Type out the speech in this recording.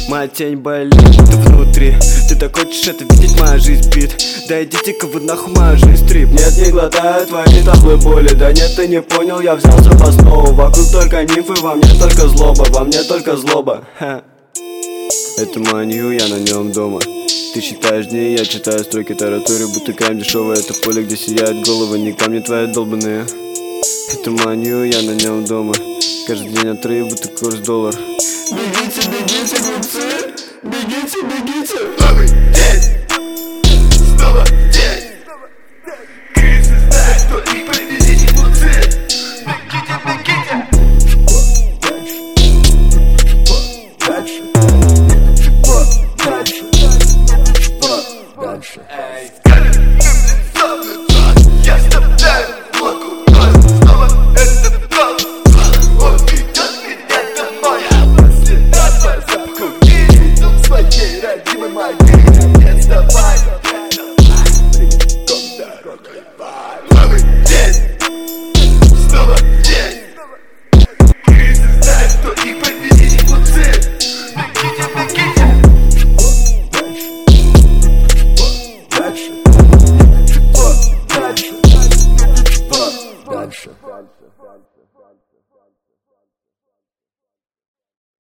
Моя тень болит, ты внутри. Ты так хочешь это видеть, моя жизнь бит. Да идите-ка вы нахуй, моя жизнь стрип. Нет, не глотаю твои таблы боли. Да нет, ты не понял, я взялся по основу. Вокруг только нимфы, во мне только злоба. Во мне только злоба. Ха. Это мой нью, я на нем дома. Ты считаешь дни, я читаю строки таратуры. Будто камень дешевый, это поле, где сияют головы. Не камни твои долбаные. Это мой нью, я на нем дома. Каждый день отрыв, будто курс доллар. Бегите, бегите, глупцы. Бегите, бегите. Новый день. Снова день. Кризис знает, кто их победит, глупцы. Бегите, бегите. Дальше. Дальше. Дальше. Эй, я вставляю блоку. Снова это голос. Он ведет меня домой. Последняя запаху гири. Своей родимой могиле. Не вставай. Новый день. Снова день. Кризис знает, кто их победит, глупцы. Бегите, бегите. Дальше.